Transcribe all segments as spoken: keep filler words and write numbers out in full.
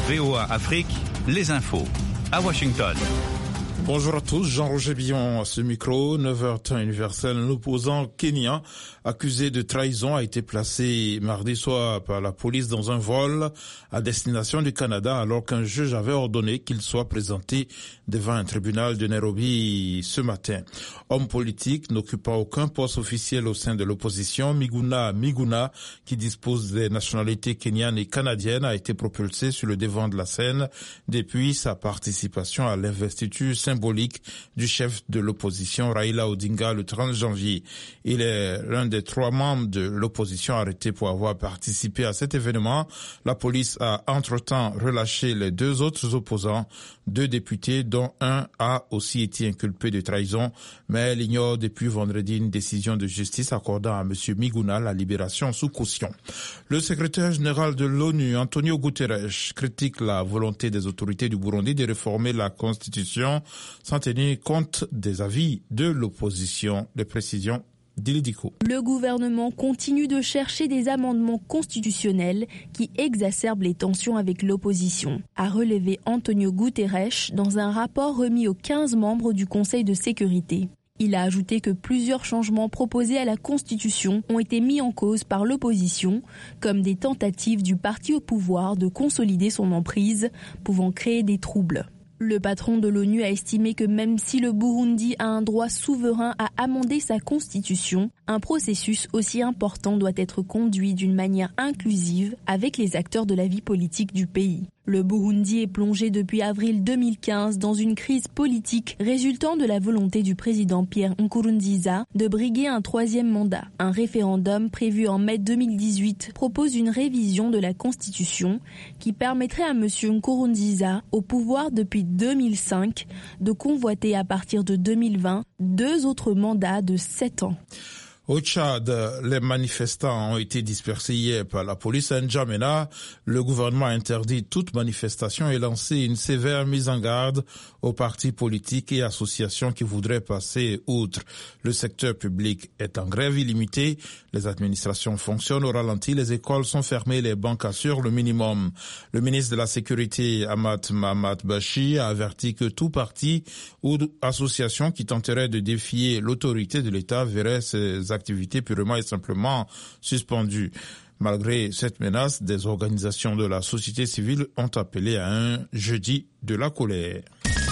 V O A Afrique, les infos. À Washington. Bonjour à tous, Jean-Roger Billon à ce micro, neuf heures temps universel. Un opposant kenyan accusé de trahison a été placé mardi soir par la police dans un vol à destination du Canada alors qu'un juge avait ordonné qu'il soit présenté devant un tribunal de Nairobi ce matin. Homme politique n'occupant aucun poste officiel au sein de l'opposition, Miguna Miguna, qui dispose des nationalités kenyanes et canadiennes, a été propulsé sur le devant de la scène depuis sa participation à l'investiture symbolique du chef de l'opposition Raila Odinga le trente janvier. Il est l'un des trois membres de l'opposition arrêtés pour avoir participé à cet événement. La police a entre-temps relâché les deux autres opposants, deux députés dont un a aussi été inculpé de trahison, mais elle ignore depuis vendredi une décision de justice accordant à M. Miguna la libération sous caution. Le secrétaire général de l'ONU, Antonio Guterres, critique la volonté des autorités du Burundi de réformer la Constitution sans tenir compte des avis de l'opposition. Les précisions d'Ilidico. Le gouvernement continue de chercher des amendements constitutionnels qui exacerbent les tensions avec l'opposition, a relevé Antonio Guterres dans un rapport remis aux quinze membres du Conseil de sécurité. Il a ajouté que plusieurs changements proposés à la Constitution ont été mis en cause par l'opposition, comme des tentatives du parti au pouvoir de consolider son emprise, pouvant créer des troubles. Le patron de l'ONU a estimé que même si le Burundi a un droit souverain à amender sa constitution, un processus aussi important doit être conduit d'une manière inclusive avec les acteurs de la vie politique du pays. Le Burundi est plongé depuis avril deux mille quinze dans une crise politique résultant de la volonté du président Pierre Nkurunziza de briguer un troisième mandat. Un référendum prévu en mai deux mille dix-huit propose une révision de la Constitution qui permettrait à M. Nkurunziza, au pouvoir depuis deux mille cinq, de convoiter à partir de deux mille vingt deux autres mandats de sept ans. Au Tchad, les manifestants ont été dispersés hier par la police à N'Djamena. Le gouvernement a interdit toute manifestation et lancé une sévère mise en garde aux partis politiques et associations qui voudraient passer outre. Le secteur public est en grève illimitée. Les administrations fonctionnent au ralenti, les écoles sont fermées, les banques assurent le minimum. Le ministre de la Sécurité, Ahmad Mahamat Bashi, a averti que tout parti ou association qui tenterait de défier l'autorité de l'État verrait ses activités purement et simplement suspendues. Malgré cette menace, des organisations de la société civile ont appelé à un jeudi de la colère.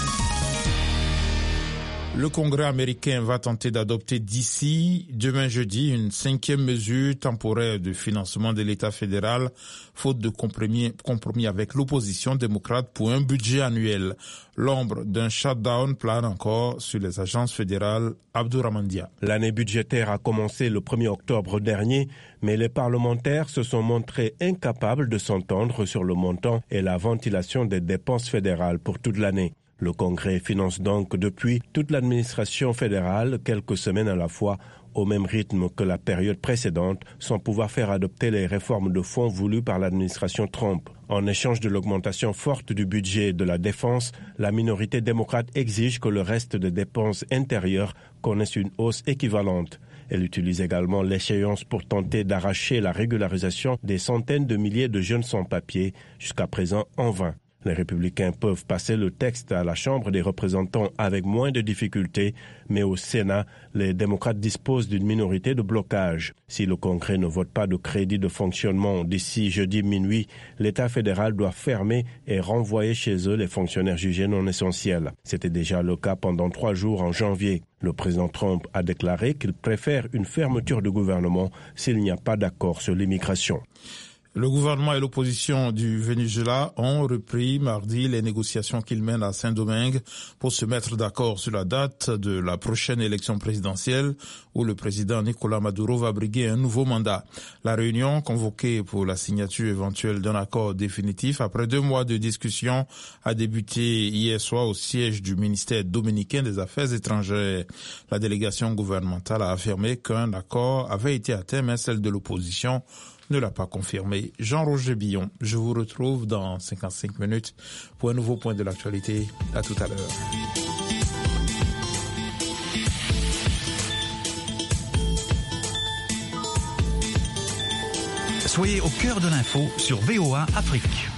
Le Congrès américain va tenter d'adopter d'ici demain jeudi une cinquième mesure temporaire de financement de l'État fédéral, faute de compromis, compromis avec l'opposition démocrate pour un budget annuel. L'ombre d'un shutdown plane encore sur les agences fédérales. Abdouramandia. L'année budgétaire a commencé le premier octobre dernier, mais les parlementaires se sont montrés incapables de s'entendre sur le montant et la ventilation des dépenses fédérales pour toute l'année. Le Congrès finance donc depuis toute l'administration fédérale, quelques semaines à la fois, au même rythme que la période précédente, sans pouvoir faire adopter les réformes de fonds voulues par l'administration Trump. En échange de l'augmentation forte du budget de la défense, la minorité démocrate exige que le reste des dépenses intérieures connaisse une hausse équivalente. Elle utilise également l'échéance pour tenter d'arracher la régularisation des centaines de milliers de jeunes sans-papiers, jusqu'à présent en vain. Les républicains peuvent passer le texte à la Chambre des représentants avec moins de difficultés, mais au Sénat, les démocrates disposent d'une minorité de blocage. Si le Congrès ne vote pas de crédit de fonctionnement d'ici jeudi minuit, l'État fédéral doit fermer et renvoyer chez eux les fonctionnaires jugés non essentiels. C'était déjà le cas pendant trois jours en janvier. Le président Trump a déclaré qu'il préfère une fermeture de gouvernement s'il n'y a pas d'accord sur l'immigration. Le gouvernement et l'opposition du Venezuela ont repris mardi les négociations qu'ils mènent à Saint-Domingue pour se mettre d'accord sur la date de la prochaine élection présidentielle où le président Nicolás Maduro va briguer un nouveau mandat. La réunion, convoquée pour la signature éventuelle d'un accord définitif après deux mois de discussion, a débuté hier soir au siège du ministère dominicain des Affaires étrangères. La délégation gouvernementale a affirmé qu'un accord avait été atteint, mais celle de l'opposition ne l'a pas confirmé. Jean-Roger Billon, je vous retrouve dans cinquante-cinq minutes pour un nouveau point de l'actualité. À tout à l'heure. Soyez au cœur de l'info sur V O A Afrique.